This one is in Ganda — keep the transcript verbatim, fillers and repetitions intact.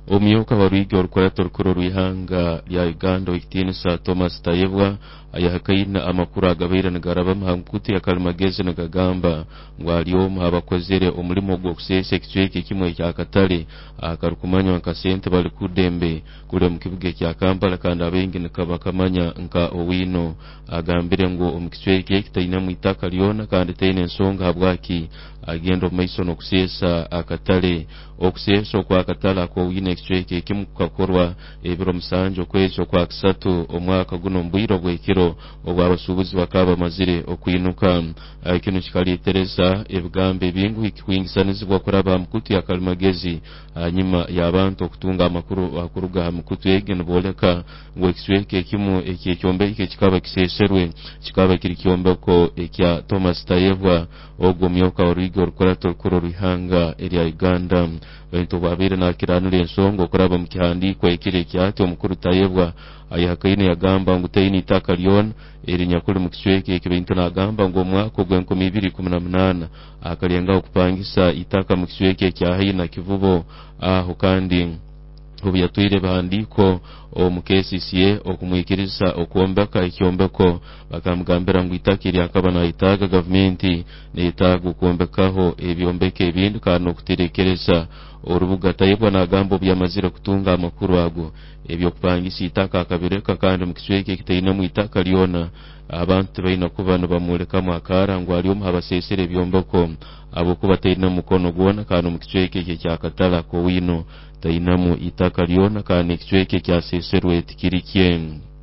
omuyuka waruigi orukurato rukuru rw'ihanga lya Uganda Okitinisa Thomas Tayebwa ayahakaina amakuru agabaire nigaraba muhankuti ya Karimagezi nigagamba ngo aliomu abakozere omulimo gw'okusesa ekicweke kimwe kya Katale akarukumanya nka sente bali kudembe kule mu kibuga kya Kampala kandi abengi nikabakamanya nka Owino agambire ngo omukicweke kitaina mu itaka lyona kandi taine ensonga habwaki agenda omaiso n'okusesa akatale okusesa okwa Katale ako Owino ekicweke kimu kukakorwa ebiro musanju kwekyo kwa kisatu omwaka guno mbwiro bwekiro obwabasubuzi bakaba mazire okwinuka kino kikalitereza ebigambo bingu ikwingisanizibwa kuraba mukutu ya Karimagezi hanyuma y'abantu okutunga amakuru akuruga mukutu ege niboleka ngo ekicweke kimu ekyombe kikaba kiseserwe kikaba kiri kyombeko ekya Thomas Tayebwa ogwo myoka oruigo rukurato rukuru rw'ihanga erya Uganda bento babire nakiranira ensongo kuraba mu kihandiko ekire kyati omukuru Tayebwa ayahakaine yagamba ngo taine itaka lyona eri nyakuri mu kicweke ekibintu nagamba ngo mwaka gw'enkumi ibiri kumi na munana akalenga okupangisa itaka mu kicweke kya Haina Kivubo aho kandi ubu yatwire bahandiko omukesisiye okumwikiriza okwombeka ekyombeko bakamugambira ngo itakiri akaba na itaga government neitaga okwombekaho ebyombeke ebindi kandi okutirekereza orubuga Tayebwa nagamba byamazire kutunga amakuru ago ebyo kupangisa itaka akabireka kandi mu kicweke kitaina mu itaka lyona abantu baina kuba no bamuleka mu akara ngo aliyo muhabasesere byombeko abo kuba taina mukono gwona kandi mu kicweke kya Katale ko Owino taina mu itaka lyona kandi kicweke kya seserwe tikirikye